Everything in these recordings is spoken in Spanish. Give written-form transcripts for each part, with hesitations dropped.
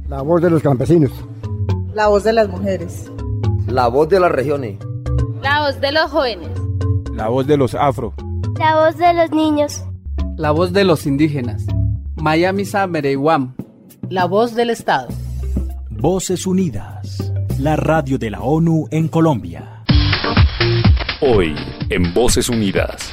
La voz de los campesinos. La voz de las mujeres. La voz de las regiones. La voz de los jóvenes. La voz de los afro. La voz de los niños. La voz de los indígenas. Mayamisa Mereiwam. La voz del Estado. Voces Unidas, la radio de la ONU en Colombia. Hoy, en Voces Unidas.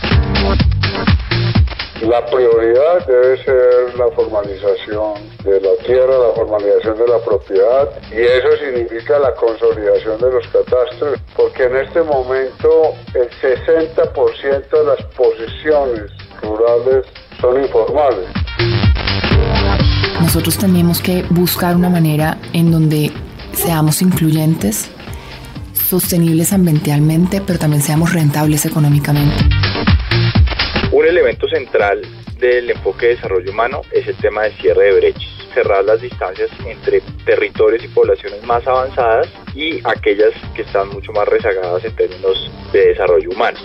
La prioridad debe ser la formalización de la tierra, la formalización de la propiedad, y eso significa la consolidación de los catastros, porque en este momento el 60% de las posiciones rurales son informales. Nosotros tenemos que buscar una manera en donde seamos incluyentes, sostenibles ambientalmente, pero también seamos rentables económicamente. Un elemento central del enfoque de desarrollo humano es el tema del cierre de brechas, cerrar las distancias entre territorios y poblaciones más avanzadas y aquellas que están mucho más rezagadas en términos de desarrollo humano.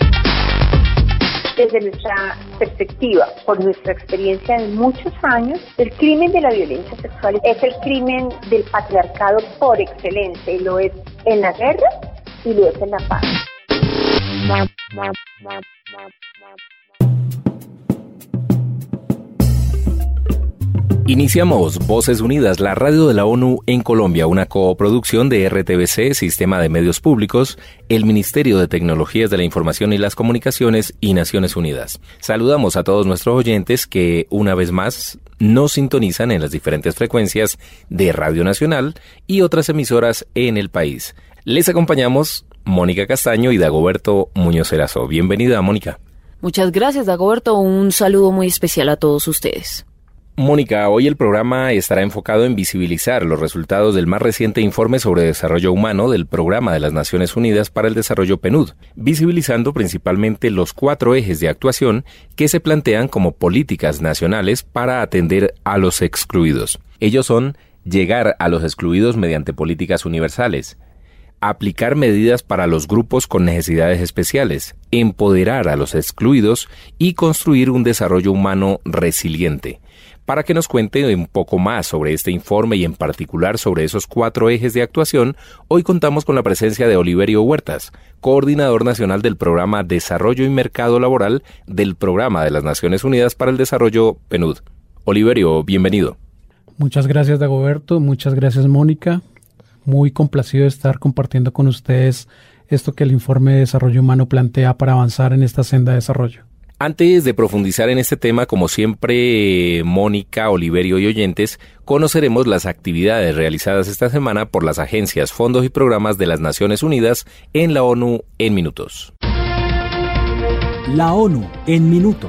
Desde nuestra perspectiva, por nuestra experiencia de muchos años, el crimen de la violencia sexual es el crimen del patriarcado por excelencia, y lo es en la guerra y lo es en la paz. Iniciamos Voces Unidas, la radio de la ONU en Colombia, una coproducción de RTBC, Sistema de Medios Públicos, el Ministerio de Tecnologías de la Información y las Comunicaciones y Naciones Unidas. Saludamos a todos nuestros oyentes que, una vez más, nos sintonizan en las diferentes frecuencias de Radio Nacional y otras emisoras en el país. Les acompañamos Mónica Castaño y Dagoberto Muñoz Erazo. Bienvenida, Mónica. Muchas gracias, Dagoberto. Un saludo muy especial a todos ustedes. Mónica, hoy el programa estará enfocado en visibilizar los resultados del más reciente informe sobre desarrollo humano del Programa de las Naciones Unidas para el Desarrollo PNUD, visibilizando principalmente los 4 ejes de actuación que se plantean como políticas nacionales para atender a los excluidos. Ellos son llegar a los excluidos mediante políticas universales, aplicar medidas para los grupos con necesidades especiales, empoderar a los excluidos y construir un desarrollo humano resiliente. Para que nos cuente un poco más sobre este informe y en particular sobre esos 4 ejes de actuación, hoy contamos con la presencia de Oliverio Huertas, coordinador nacional del Programa Desarrollo y Mercado Laboral del Programa de las Naciones Unidas para el Desarrollo PNUD. Oliverio, bienvenido. Muchas gracias, Dagoberto. Muchas gracias, Mónica. Muy complacido de estar compartiendo con ustedes esto que el informe de desarrollo humano plantea para avanzar en esta senda de desarrollo. Antes de profundizar en este tema, como siempre, Mónica, Oliverio y oyentes, conoceremos las actividades realizadas esta semana por las agencias, fondos y programas de las Naciones Unidas en la ONU en minutos. La ONU en minutos.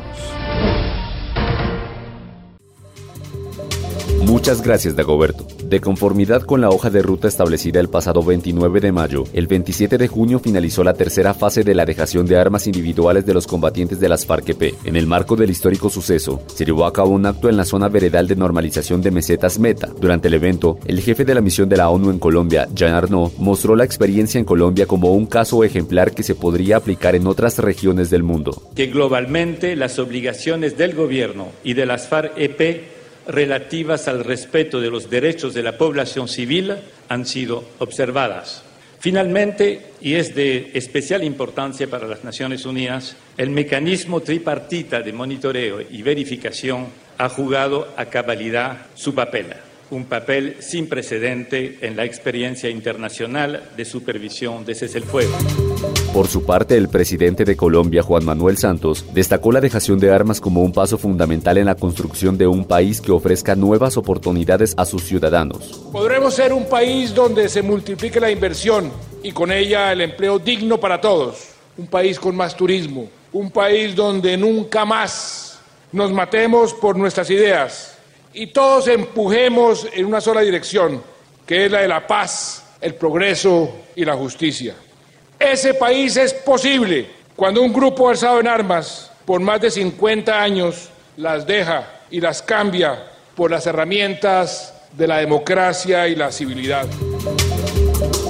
Muchas gracias, Dagoberto. De conformidad con la hoja de ruta establecida el pasado 29 de mayo, el 27 de junio finalizó la tercera fase de la dejación de armas individuales de los combatientes de las FARC-EP. En el marco del histórico suceso, se llevó a cabo un acto en la zona veredal de normalización de Mesetas Meta. Durante el evento, el jefe de la misión de la ONU en Colombia, Jean Arnaud, mostró la experiencia en Colombia como un caso ejemplar que se podría aplicar en otras regiones del mundo. Que globalmente las obligaciones del gobierno y de las FARC-EP relativas al respeto de los derechos de la población civil han sido observadas. Finalmente, y es de especial importancia para las Naciones Unidas, el mecanismo tripartita de monitoreo y verificación ha jugado a cabalidad su papel, un papel sin precedente en la experiencia internacional de supervisión de cese el fuego. Por su parte, el presidente de Colombia, Juan Manuel Santos, destacó la dejación de armas como un paso fundamental en la construcción de un país que ofrezca nuevas oportunidades a sus ciudadanos. Podremos ser un país donde se multiplique la inversión y con ella el empleo digno para todos, un país con más turismo, un país donde nunca más nos matemos por nuestras ideas y todos empujemos en una sola dirección, que es la de la paz, el progreso y la justicia. Ese país es posible cuando un grupo alzado en armas por más de 50 años las deja y las cambia por las herramientas de la democracia y la civilidad.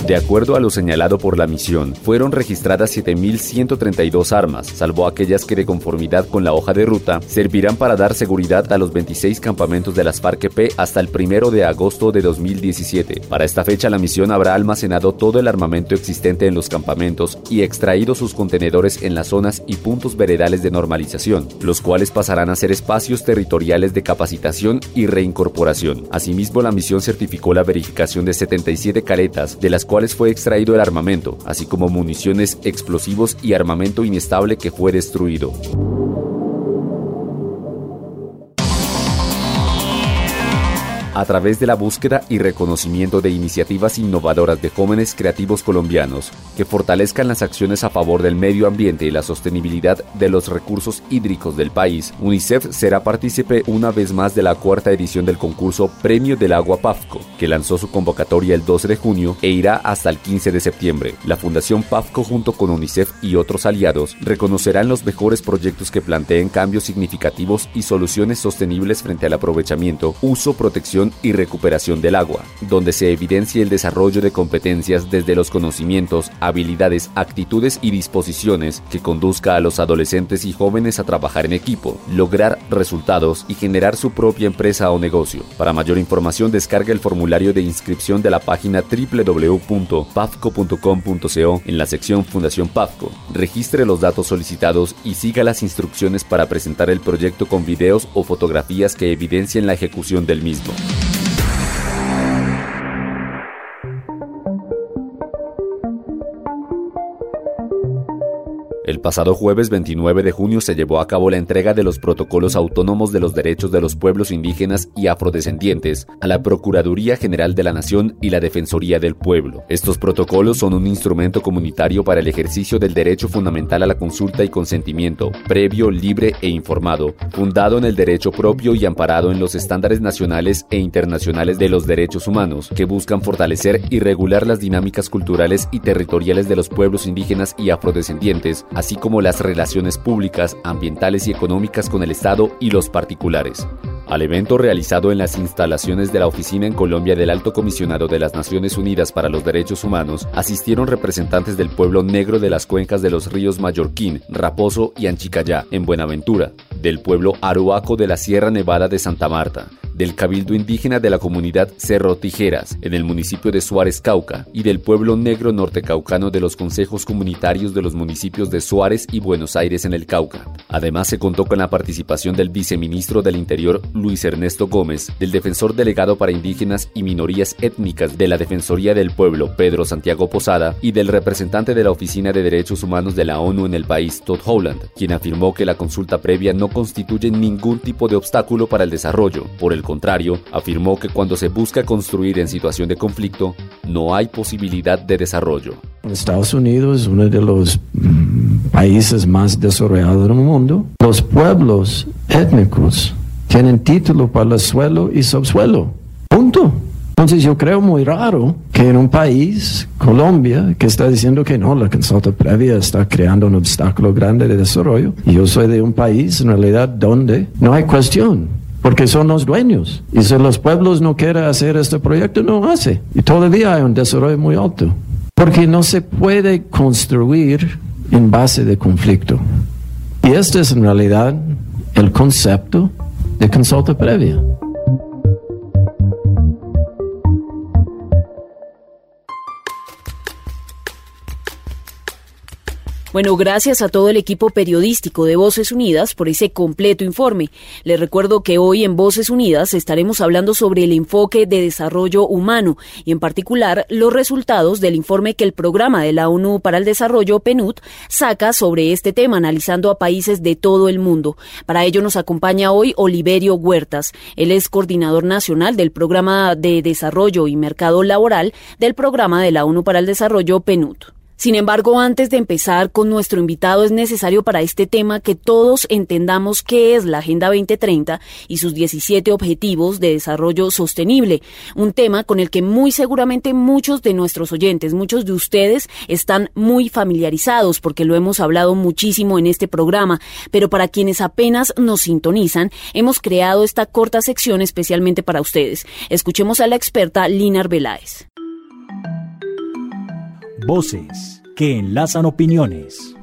De acuerdo a lo señalado por la misión, fueron registradas 7.132 armas, salvo aquellas que de conformidad con la hoja de ruta servirán para dar seguridad a los 26 campamentos de las FARC-EP hasta el 1 de agosto de 2017. Para esta fecha, la misión habrá almacenado todo el armamento existente en los campamentos y extraído sus contenedores en las zonas y puntos veredales de normalización, los cuales pasarán a ser espacios territoriales de capacitación y reincorporación. Asimismo, la misión certificó la verificación de 77 caletas, de las cuales fue extraído el armamento, así como municiones, explosivos y armamento inestable que fue destruido. A través de la búsqueda y reconocimiento de iniciativas innovadoras de jóvenes creativos colombianos que fortalezcan las acciones a favor del medio ambiente y la sostenibilidad de los recursos hídricos del país, UNICEF será partícipe una vez más de la 4ª edición del concurso Premio del Agua PAFCO, que lanzó su convocatoria el 12 de junio e irá hasta el 15 de septiembre. La Fundación PAFCO, junto con UNICEF y otros aliados, reconocerán los mejores proyectos que planteen cambios significativos y soluciones sostenibles frente al aprovechamiento, uso, protección y recuperación del agua, donde se evidencie el desarrollo de competencias desde los conocimientos, habilidades, actitudes y disposiciones que conduzca a los adolescentes y jóvenes a trabajar en equipo, lograr resultados y generar su propia empresa o negocio. Para mayor información, descarga el formulario de inscripción de la página www.pafco.com.co en la sección Fundación PAFCO. Registre los datos solicitados y siga las instrucciones para presentar el proyecto con videos o fotografías que evidencien la ejecución del mismo. El pasado jueves 29 de junio se llevó a cabo la entrega de los protocolos autónomos de los derechos de los pueblos indígenas y afrodescendientes a la Procuraduría General de la Nación y la Defensoría del Pueblo. Estos protocolos son un instrumento comunitario para el ejercicio del derecho fundamental a la consulta y consentimiento, previo, libre e informado, fundado en el derecho propio y amparado en los estándares nacionales e internacionales de los derechos humanos, que buscan fortalecer y regular las dinámicas culturales y territoriales de los pueblos indígenas y afrodescendientes, así como las relaciones públicas, ambientales y económicas con el Estado y los particulares. Al evento realizado en las instalaciones de la Oficina en Colombia del Alto Comisionado de las Naciones Unidas para los Derechos Humanos, asistieron representantes del pueblo negro de las cuencas de los ríos Mallorquín, Raposo y Anchicayá, en Buenaventura, del pueblo Aruaco de la Sierra Nevada de Santa Marta, del Cabildo Indígena de la comunidad Cerro Tijeras, en el municipio de Suárez, Cauca, y del pueblo negro nortecaucano de los consejos comunitarios de los municipios de Suárez y Buenos Aires en el Cauca. Además, se contó con la participación del viceministro del Interior, Luis Ernesto Gómez, del defensor delegado para indígenas y minorías étnicas de la Defensoría del Pueblo, Pedro Santiago Posada, y del representante de la Oficina de Derechos Humanos de la ONU en el país, Todd Howland, quien afirmó que la consulta previa no constituye ningún tipo de obstáculo para el desarrollo. Por el contrario, afirmó que cuando se busca construir en situación de conflicto, no hay posibilidad de desarrollo. Estados Unidos es uno de los países más desarrollados del mundo. Los pueblos étnicos tienen título para el suelo y subsuelo. Punto. Entonces yo creo muy raro que en un país, Colombia, que está diciendo que no, la consulta previa está creando un obstáculo grande de desarrollo. Y yo soy de un país, en realidad, donde no hay cuestión, porque son los dueños. Y si los pueblos no quieren hacer este proyecto, no hace. Y todavía hay un desarrollo muy alto. Porque no se puede construir en base de conflicto. Y este es en realidad el concepto de consulta previa. Bueno, gracias a todo el equipo periodístico de Voces Unidas por ese completo informe. Les recuerdo que hoy en Voces Unidas estaremos hablando sobre el enfoque de desarrollo humano y en particular los resultados del informe que el Programa de la ONU para el Desarrollo, PNUD, saca sobre este tema, analizando a países de todo el mundo. Para ello nos acompaña hoy Oliverio Huertas. Él es coordinador nacional del Programa de Desarrollo y Mercado Laboral del Programa de la ONU para el Desarrollo, PNUD. Sin embargo, antes de empezar con nuestro invitado, es necesario para este tema que todos entendamos qué es la Agenda 2030 y sus 17 Objetivos de Desarrollo Sostenible, un tema con el que muy seguramente muchos de nuestros oyentes, muchos de ustedes están muy familiarizados porque lo hemos hablado muchísimo en este programa, pero para quienes apenas nos sintonizan, hemos creado esta corta sección especialmente para ustedes. Escuchemos a la experta Lina Arbeláez. Voces que enlazan opiniones.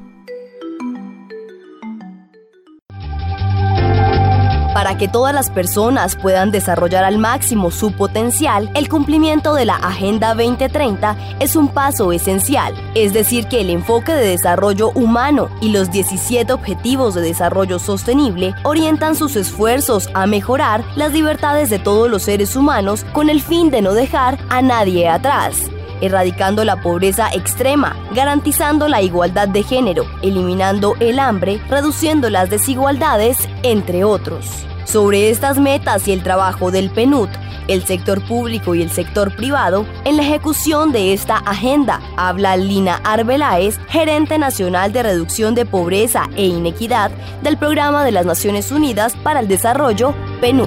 Para que todas las personas puedan desarrollar al máximo su potencial, el cumplimiento de la Agenda 2030 es un paso esencial. Es decir, que el enfoque de desarrollo humano y los 17 Objetivos de Desarrollo Sostenible orientan sus esfuerzos a mejorar las libertades de todos los seres humanos con el fin de no dejar a nadie atrás, erradicando la pobreza extrema, garantizando la igualdad de género, eliminando el hambre, reduciendo las desigualdades, entre otros. Sobre estas metas y el trabajo del PNUD, el sector público y el sector privado, en la ejecución de esta agenda, habla Lina Arbeláez, gerente nacional de reducción de pobreza e inequidad del Programa de las Naciones Unidas para el Desarrollo, PNUD.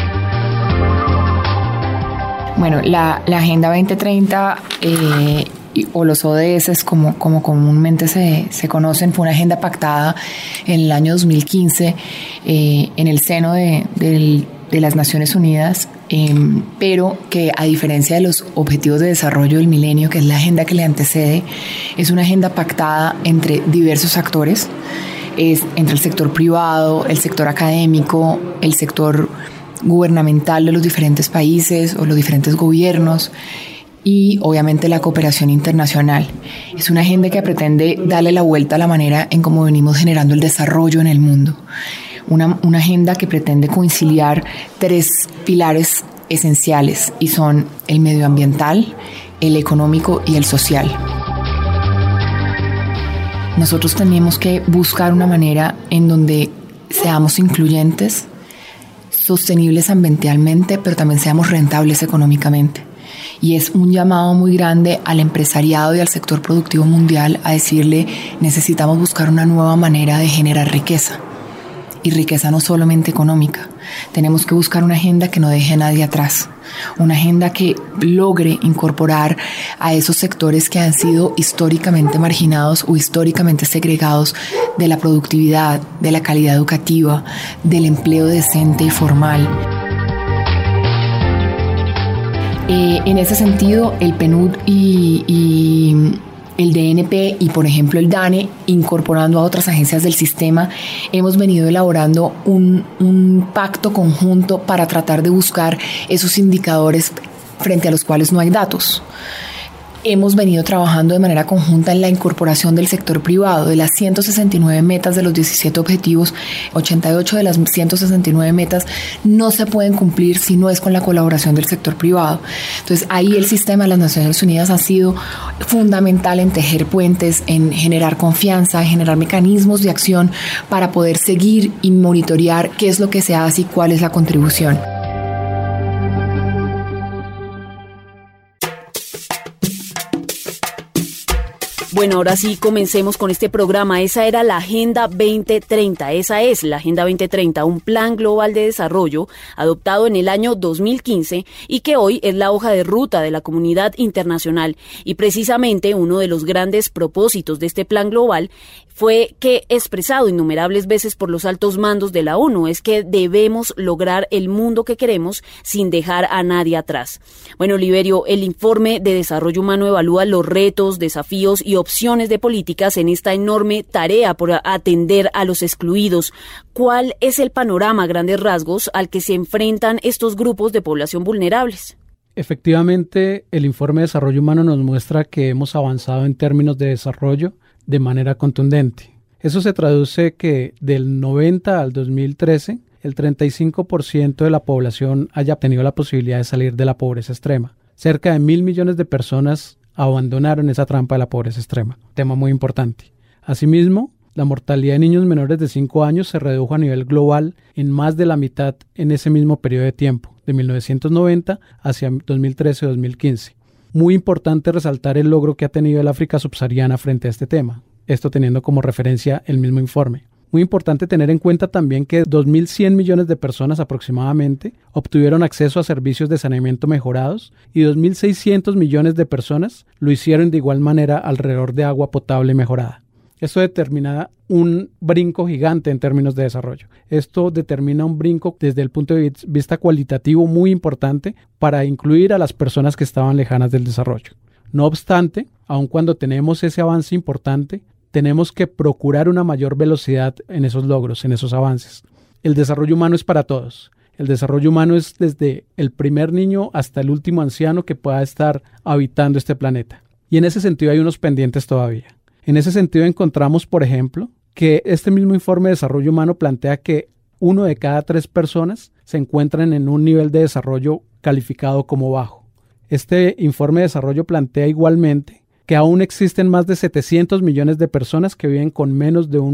Bueno, la Agenda 2030 o los ODS, como comúnmente se conocen, fue una agenda pactada en el año 2015 en el seno de las Naciones Unidas, pero que, a diferencia de los Objetivos de Desarrollo del Milenio, que es la agenda que le antecede, es una agenda pactada entre diversos actores, entre el sector privado, el sector académico, el sector gubernamental de los diferentes países o los diferentes gobiernos y obviamente la cooperación internacional. Es una agenda que pretende darle la vuelta a la manera en cómo venimos generando el desarrollo en el mundo. Una agenda que pretende conciliar 3 pilares esenciales y son el medioambiental, el económico y el social. Nosotros tenemos que buscar una manera en donde seamos incluyentes, sostenibles ambientalmente, pero también seamos rentables económicamente. Y es un llamado muy grande al empresariado y al sector productivo mundial a decirle: necesitamos buscar una nueva manera de generar riqueza. Y riqueza no solamente económica. Tenemos que buscar una agenda que no deje a nadie atrás. Una agenda que logre incorporar a esos sectores que han sido históricamente marginados o históricamente segregados de la productividad, de la calidad educativa, del empleo decente y formal. En ese sentido, el PNUD y el DNP y, por ejemplo, el DANE, incorporando a otras agencias del sistema, hemos venido elaborando un pacto conjunto para tratar de buscar esos indicadores frente a los cuales no hay datos. Hemos venido trabajando de manera conjunta en la incorporación del sector privado. De las 169 metas de los 17 objetivos, 88 de las 169 metas no se pueden cumplir si no es con la colaboración del sector privado. Entonces, ahí el sistema de las Naciones Unidas ha sido fundamental en tejer puentes, en generar confianza, en generar mecanismos de acción para poder seguir y monitorear qué es lo que se hace y cuál es la contribución. Bueno, ahora sí, comencemos con este programa. Esa era la Agenda 2030. Esa es la Agenda 2030, un plan global de desarrollo adoptado en el año 2015 y que hoy es la hoja de ruta de la comunidad internacional. Y precisamente uno de los grandes propósitos de este plan global fue que, expresado innumerables veces por los altos mandos de la ONU, es que debemos lograr el mundo que queremos sin dejar a nadie atrás. Bueno, Oliverio, el informe de desarrollo humano evalúa los retos, desafíos y opciones de políticas en esta enorme tarea por atender a los excluidos. ¿Cuál es el panorama a grandes rasgos al que se enfrentan estos grupos de población vulnerables? Efectivamente, el informe de desarrollo humano nos muestra que hemos avanzado en términos de desarrollo de manera contundente. Eso se traduce que del 90 al 2013, el 35% de la población haya tenido la posibilidad de salir de la pobreza extrema. Cerca de 1.000 millones de personas abandonaron esa trampa de la pobreza extrema. Tema muy importante. Asimismo, la mortalidad de niños menores de 5 años se redujo a nivel global en más de la mitad en ese mismo periodo de tiempo, de 1990 hacia 2013-2015. Muy importante resaltar el logro que ha tenido el África subsahariana frente a este tema, esto teniendo como referencia el mismo informe. Muy importante tener en cuenta también que 2.100 millones de personas aproximadamente obtuvieron acceso a servicios de saneamiento mejorados y 2.600 millones de personas lo hicieron de igual manera alrededor de agua potable mejorada. Esto determina un brinco gigante en términos de desarrollo. Esto determina un brinco desde el punto de vista cualitativo muy importante para incluir a las personas que estaban lejanas del desarrollo. No obstante, aun cuando tenemos ese avance importante, tenemos que procurar una mayor velocidad en esos logros, en esos avances. El desarrollo humano es para todos. El desarrollo humano es desde el primer niño hasta el último anciano que pueda estar habitando este planeta. Y en ese sentido hay unos pendientes todavía. En ese sentido encontramos, por ejemplo, que este mismo informe de desarrollo humano plantea que 1 de cada 3 personas se encuentran en un nivel de desarrollo calificado como bajo. Este informe de desarrollo plantea igualmente que aún existen más de 700 millones de personas que viven con menos de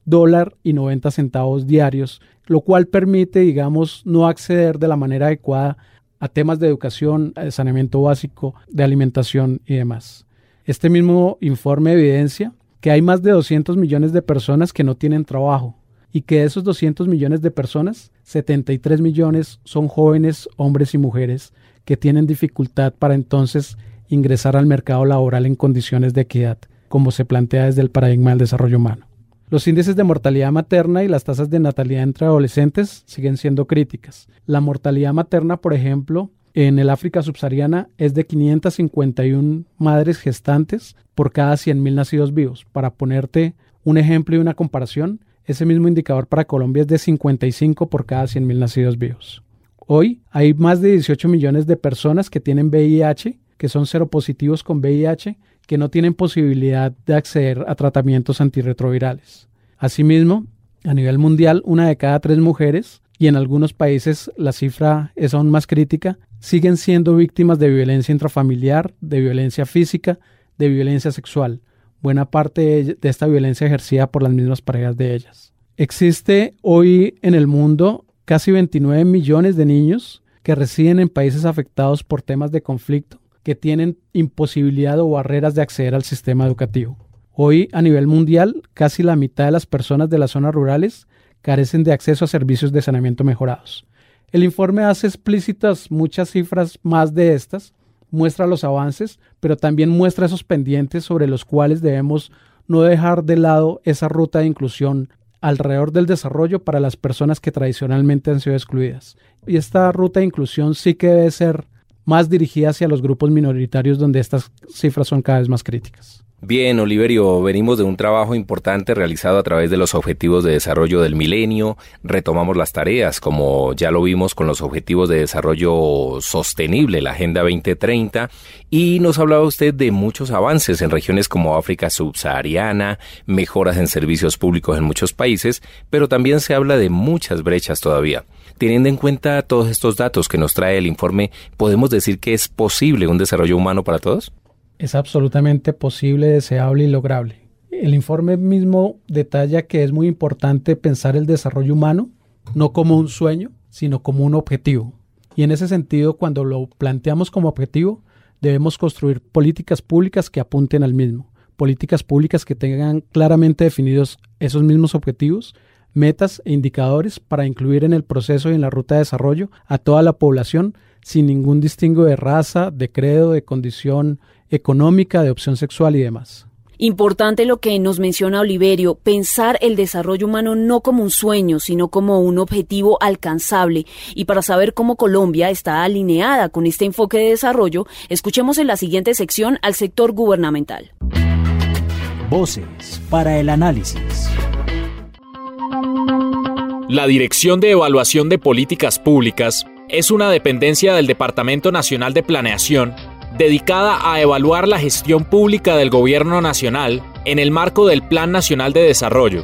$1.90 diarios, lo cual permite, digamos, no acceder de la manera adecuada a temas de educación, de saneamiento básico, de alimentación y demás. Este mismo informe evidencia que hay más de 200 millones de personas que no tienen trabajo y que de esos 200 millones de personas, 73 millones son jóvenes, hombres y mujeres que tienen dificultad para entonces ingresar al mercado laboral en condiciones de equidad, como se plantea desde el paradigma del desarrollo humano. Los índices de mortalidad materna y las tasas de natalidad entre adolescentes siguen siendo críticas. La mortalidad materna, por ejemplo, en el África subsahariana es de 551 madres gestantes por cada 100.000 nacidos vivos. Para ponerte un ejemplo y una comparación, ese mismo indicador para Colombia es de 55 por cada 100.000 nacidos vivos. Hoy hay más de 18 millones de personas que tienen VIH, que son seropositivos con VIH, que no tienen posibilidad de acceder a tratamientos antirretrovirales. Asimismo, a nivel mundial, 1 de cada 3 mujeres, y en algunos países la cifra es aún más crítica, siguen siendo víctimas de violencia intrafamiliar, de violencia física, de violencia sexual. Buena parte de esta violencia ejercida por las mismas parejas de ellas. Existe hoy en el mundo casi 29 millones de niños que residen en países afectados por temas de conflicto, que tienen imposibilidad o barreras de acceder al sistema educativo. Hoy, a nivel mundial, casi la mitad de las personas de las zonas rurales carecen de acceso a servicios de saneamiento mejorados. El informe hace explícitas muchas cifras más de estas, muestra los avances, pero también muestra esos pendientes sobre los cuales debemos no dejar de lado esa ruta de inclusión alrededor del desarrollo para las personas que tradicionalmente han sido excluidas. Y esta ruta de inclusión sí que debe ser más dirigida hacia los grupos minoritarios donde estas cifras son cada vez más críticas. Bien, Oliverio, venimos de un trabajo importante realizado a través de los Objetivos de Desarrollo del Milenio. Retomamos las tareas, como ya lo vimos con los Objetivos de Desarrollo Sostenible, la Agenda 2030, y nos hablaba usted de muchos avances en regiones como África subsahariana, mejoras en servicios públicos en muchos países, pero también se habla de muchas brechas todavía. Teniendo en cuenta todos estos datos que nos trae el informe, ¿podemos decir que es posible un desarrollo humano para todos? Es absolutamente posible, deseable y lograble. El informe mismo detalla que es muy importante pensar el desarrollo humano no como un sueño, sino como un objetivo. Y en ese sentido, cuando lo planteamos como objetivo, debemos construir políticas públicas que apunten al mismo. Políticas públicas que tengan claramente definidos esos mismos objetivos, metas e indicadores para incluir en el proceso y en la ruta de desarrollo a toda la población sin ningún distingo de raza, de credo, de condición económica, de opción sexual y demás. Importante lo que nos menciona Oliverio, pensar el desarrollo humano no como un sueño, sino como un objetivo alcanzable. Y para saber cómo Colombia está alineada con este enfoque de desarrollo, escuchemos en la siguiente sección al sector gubernamental. Voces para el análisis. La Dirección de Evaluación de Políticas Públicas es una dependencia del Departamento Nacional de Planeación dedicada a evaluar la gestión pública del Gobierno Nacional en el marco del Plan Nacional de Desarrollo.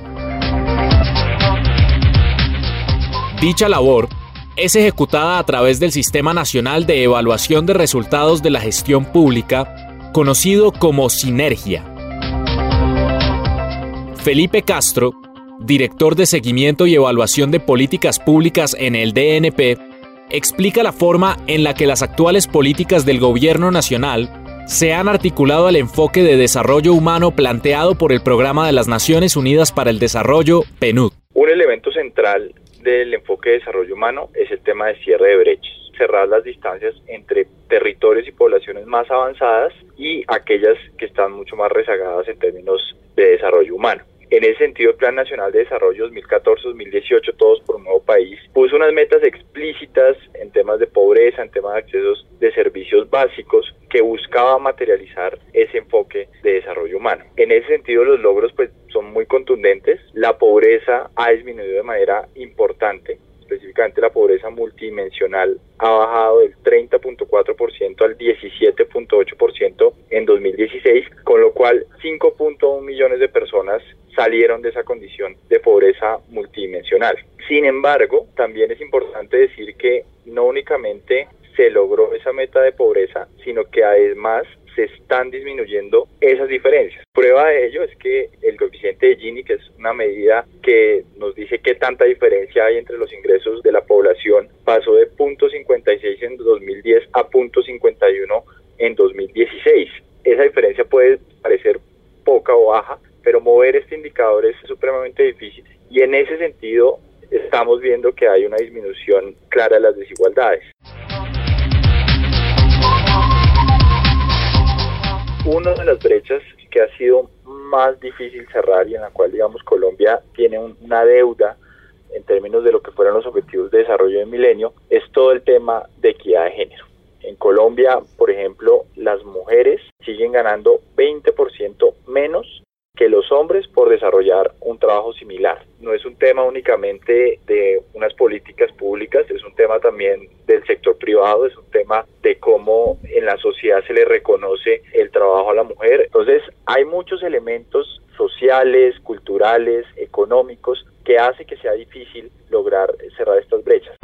Dicha labor es ejecutada a través del Sistema Nacional de Evaluación de Resultados de la Gestión Pública, conocido como Sinergia. Felipe Castro, director de Seguimiento y Evaluación de Políticas Públicas en el DNP, explica la forma en la que las actuales políticas del Gobierno Nacional se han articulado al enfoque de desarrollo humano planteado por el Programa de las Naciones Unidas para el Desarrollo, PNUD. Un elemento central del enfoque de desarrollo humano es el tema de cierre de brechas, cerrar las distancias entre territorios y poblaciones más avanzadas y aquellas que están mucho más rezagadas en términos de desarrollo humano. En ese sentido, el Plan Nacional de Desarrollo 2014-2018, Todos por un Nuevo País, puso unas metas explícitas en temas de pobreza, en temas de accesos de servicios básicos, que buscaba materializar ese enfoque de desarrollo humano. En ese sentido, los logros pues son muy contundentes. La pobreza ha disminuido de manera importante. Específicamente la pobreza multidimensional ha bajado del 30.4% al 17.8% en 2016, con lo cual 5.1 millones de personas salieron de esa condición de pobreza multidimensional. Sin embargo, también es importante decir que no únicamente se logró esa meta de pobreza, sino que además se están disminuyendo esas diferencias. Prueba de ello es que el coeficiente de Gini, que es una medida que nos dice qué tanta diferencia hay entre los ingresos de la población, pasó de 0.56 en 2010 a 0.51 en 2016. Esa diferencia puede parecer poca o baja, pero mover este indicador es supremamente difícil y en ese sentido estamos viendo que hay una disminución clara de las desigualdades. Una de las brechas que ha sido más difícil cerrar y en la cual, digamos, Colombia tiene una deuda en términos de lo que fueron los objetivos de desarrollo del milenio, es todo el tema de equidad de género. En Colombia, por ejemplo, las mujeres siguen ganando 20% menos que los hombres por desarrollar un trabajo similar. No es un tema únicamente de unas políticas públicas, es un tema también del sector privado, es un tema de cómo en la sociedad se le reconoce el trabajo a la mujer. Entonces, hay muchos elementos sociales, culturales, económicos, que hace que sea difícil lograr cerrar estas brechas.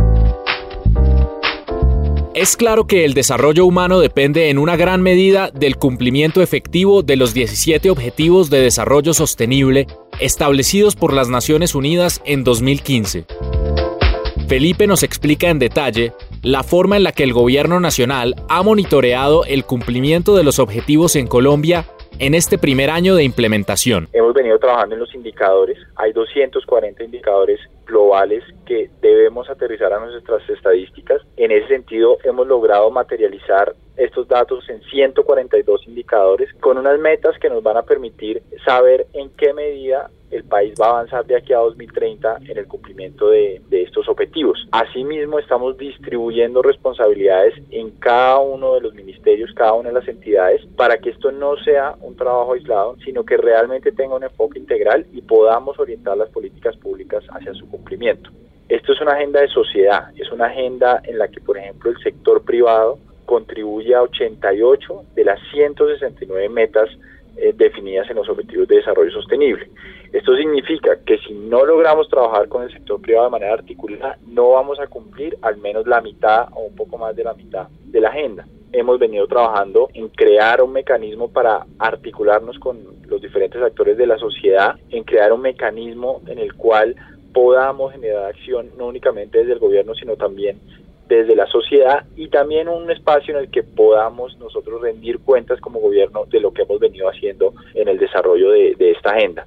Es claro que el desarrollo humano depende en una gran medida del cumplimiento efectivo de los 17 Objetivos de Desarrollo Sostenible establecidos por las Naciones Unidas en 2015. Felipe nos explica en detalle la forma en la que el Gobierno Nacional ha monitoreado el cumplimiento de los objetivos en Colombia en este primer año de implementación. Hemos venido trabajando en los indicadores. Hay 240 indicadores globales que debemos aterrizar a nuestras estadísticas. En ese sentido, hemos logrado materializar estos datos en 142 indicadores con unas metas que nos van a permitir saber en qué medida el país va a avanzar de aquí a 2030 en el cumplimiento de estos objetivos. Asimismo, estamos distribuyendo responsabilidades en cada uno de los ministerios, cada una de las entidades, para que esto no sea un trabajo aislado, sino que realmente tenga un enfoque integral y podamos orientar las políticas públicas hacia su cumplimiento. Esto es una agenda de sociedad, es una agenda en la que, por ejemplo, el sector privado contribuye a 88 de las 169 metas definidas en los Objetivos de Desarrollo Sostenible. Esto significa que si no logramos trabajar con el sector privado de manera articulada, no vamos a cumplir al menos la mitad o un poco más de la mitad de la agenda. Hemos venido trabajando en crear un mecanismo para articularnos con los diferentes actores de la sociedad, en crear un mecanismo en el cual podamos generar acción no únicamente desde el gobierno, sino también desde la sociedad y también un espacio en el que podamos nosotros rendir cuentas como gobierno de lo que hemos venido haciendo en el desarrollo de esta agenda.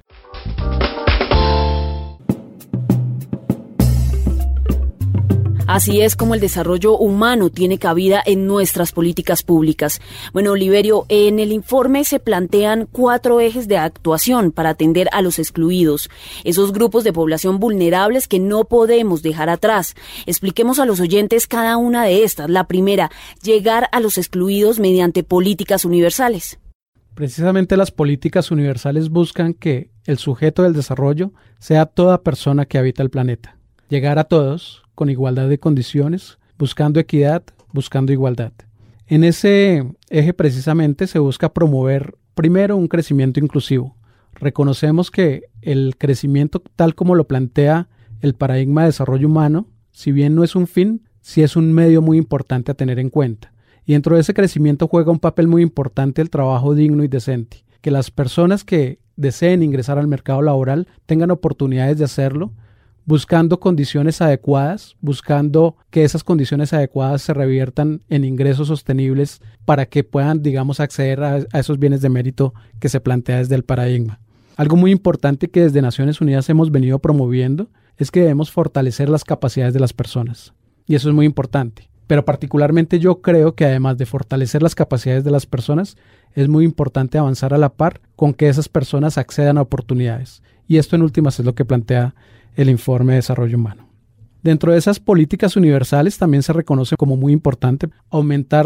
Así es como el desarrollo humano tiene cabida en nuestras políticas públicas. Bueno, Oliverio, en el informe se plantean 4 ejes de actuación para atender a los excluidos, esos grupos de población vulnerables que no podemos dejar atrás. Expliquemos a los oyentes cada una de estas. La primera, llegar a los excluidos mediante políticas universales. Precisamente las políticas universales buscan que el sujeto del desarrollo sea toda persona que habita el planeta. Llegar a todos con igualdad de condiciones, buscando equidad, buscando igualdad. En ese eje precisamente se busca promover primero un crecimiento inclusivo. Reconocemos que el crecimiento tal como lo plantea el paradigma de desarrollo humano, si bien no es un fin, sí es un medio muy importante a tener en cuenta. Y dentro de ese crecimiento juega un papel muy importante el trabajo digno y decente. Que las personas que deseen ingresar al mercado laboral tengan oportunidades de hacerlo, buscando condiciones adecuadas, buscando que esas condiciones adecuadas se reviertan en ingresos sostenibles para que puedan, digamos, acceder a esos bienes de mérito que se plantea desde el paradigma. Algo muy importante que desde Naciones Unidas hemos venido promoviendo es que debemos fortalecer las capacidades de las personas. Y eso es muy importante. Pero particularmente yo creo que además de fortalecer las capacidades de las personas, es muy importante avanzar a la par con que esas personas accedan a oportunidades. Y esto en últimas es lo que plantea el informe de desarrollo humano. Dentro de esas políticas universales también se reconoce como muy importante aumentar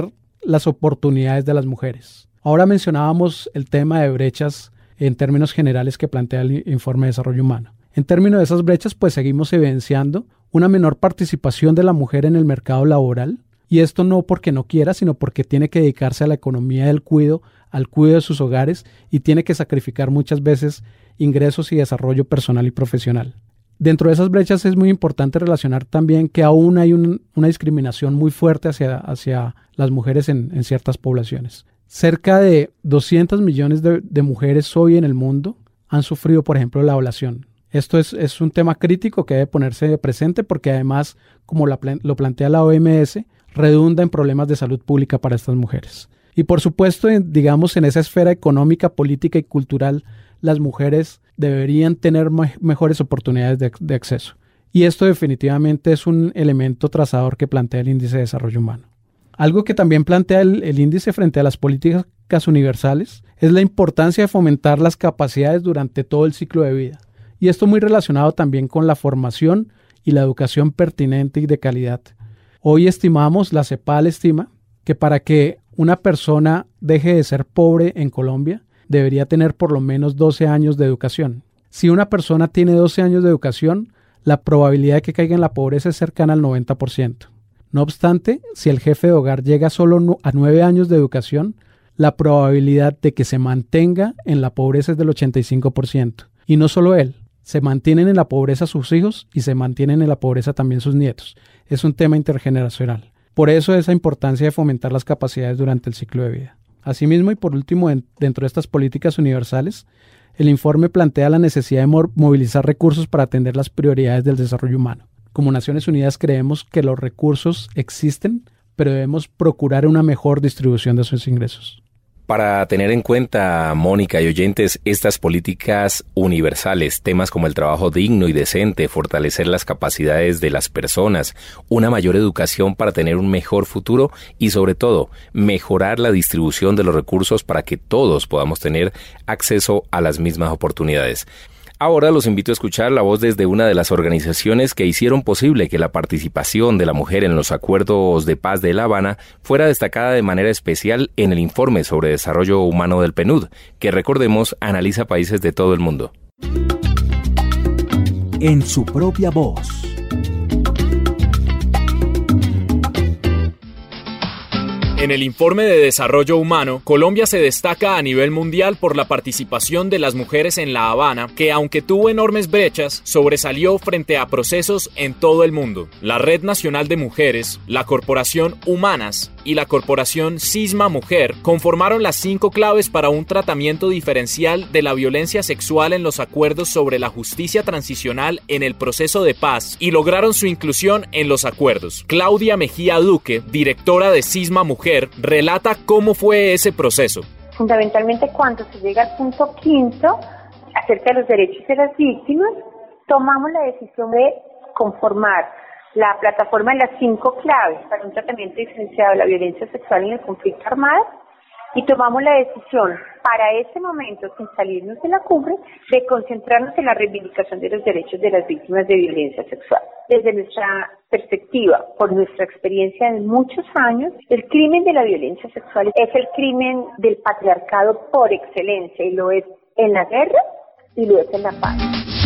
las oportunidades de las mujeres. Ahora mencionábamos el tema de brechas en términos generales que plantea el Informe de Desarrollo Humano. En términos de esas brechas, pues seguimos evidenciando una menor participación de la mujer en el mercado laboral, y esto no porque no quiera, sino porque tiene que dedicarse a la economía del cuidado, al cuidado de sus hogares, y tiene que sacrificar muchas veces ingresos y desarrollo personal y profesional. Dentro de esas brechas es muy importante relacionar también que aún hay una discriminación muy fuerte hacia las mujeres en ciertas poblaciones. Cerca de 200 millones de mujeres hoy en el mundo han sufrido, por ejemplo, la ablación. Esto es un tema crítico que debe ponerse presente porque además, como lo plantea la OMS, redunda en problemas de salud pública para estas mujeres. Y por supuesto, digamos, en esa esfera económica, política y cultural, las mujeres deberían tener mejores oportunidades de acceso. Y esto definitivamente es un elemento trazador que plantea el Índice de Desarrollo Humano. Algo que también plantea el índice frente a las políticas universales es la importancia de fomentar las capacidades durante todo el ciclo de vida. Y esto muy relacionado también con la formación y la educación pertinente y de calidad. Hoy estimamos, la CEPAL estima, que para que una persona deje de ser pobre en Colombia, debería tener por lo menos 12 años de educación. Si una persona tiene 12 años de educación, la probabilidad de que caiga en la pobreza es cercana al 90%. No obstante, si el jefe de hogar llega solo a 9 años de educación, la probabilidad de que se mantenga en la pobreza es del 85%. Y no solo él, se mantienen en la pobreza sus hijos y se mantienen en la pobreza también sus nietos. Es un tema intergeneracional. Por eso esa importancia de fomentar las capacidades durante el ciclo de vida. Asimismo, y por último, dentro de estas políticas universales, el informe plantea la necesidad de movilizar recursos para atender las prioridades del desarrollo humano. Como Naciones Unidas creemos que los recursos existen, pero debemos procurar una mejor distribución de sus ingresos. Para tener en cuenta, Mónica y oyentes, estas políticas universales, temas como el trabajo digno y decente, fortalecer las capacidades de las personas, una mayor educación para tener un mejor futuro y, sobre todo, mejorar la distribución de los recursos para que todos podamos tener acceso a las mismas oportunidades. Ahora los invito a escuchar la voz desde una de las organizaciones que hicieron posible que la participación de la mujer en los acuerdos de paz de La Habana fuera destacada de manera especial en el informe sobre desarrollo humano del PNUD, que recordemos analiza países de todo el mundo. En su propia voz. En el informe de desarrollo humano, Colombia se destaca a nivel mundial por la participación de las mujeres en La Habana, que aunque tuvo enormes brechas, sobresalió frente a procesos en todo el mundo. La Red Nacional de Mujeres, la Corporación Humanas y la Corporación Cisma Mujer conformaron las 5 claves para un tratamiento diferencial de la violencia sexual en los acuerdos sobre la justicia transicional en el proceso de paz y lograron su inclusión en los acuerdos. Claudia Mejía Duque, directora de Cisma Mujer, relata cómo fue ese proceso. Fundamentalmente, cuando se llega al punto 5 acerca de los derechos de las víctimas, tomamos la decisión de conformar la plataforma de las 5 claves para un tratamiento diferenciado de la violencia sexual en el conflicto armado y tomamos la decisión para ese momento, sin salirnos de la cumbre, de concentrarnos en la reivindicación de los derechos de las víctimas de violencia sexual. Desde nuestra perspectiva, por nuestra experiencia de muchos años, el crimen de la violencia sexual es el crimen del patriarcado por excelencia y lo es en la guerra y lo es en la paz.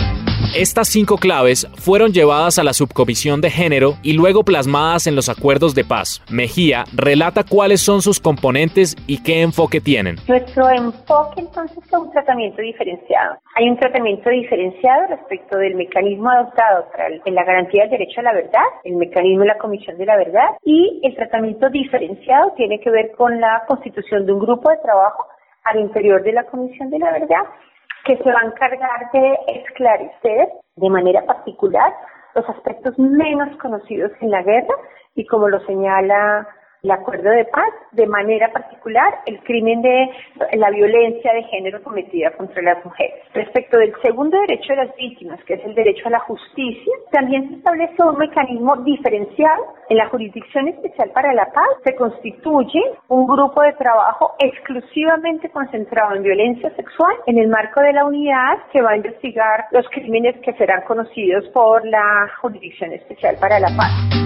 Estas 5 claves fueron llevadas a la subcomisión de género y luego plasmadas en los acuerdos de paz. Mejía relata cuáles son sus componentes y qué enfoque tienen. Nuestro enfoque entonces es un tratamiento diferenciado. Hay un tratamiento diferenciado respecto del mecanismo adoptado en la garantía del derecho a la verdad, el mecanismo de la Comisión de la Verdad, y el tratamiento diferenciado tiene que ver con la constitución de un grupo de trabajo al interior de la Comisión de la Verdad, que se va a encargar de esclarecer de manera particular los aspectos menos conocidos en la guerra y, como lo señala el acuerdo de paz, de manera particular el crimen de la violencia de género cometida contra las mujeres. Respecto del segundo derecho de las víctimas, que es el derecho a la justicia, también se establece un mecanismo diferenciado. En la Jurisdicción Especial para la Paz se constituye un grupo de trabajo exclusivamente concentrado en violencia sexual en el marco de la unidad que va a investigar los crímenes que serán conocidos por la Jurisdicción Especial para la Paz.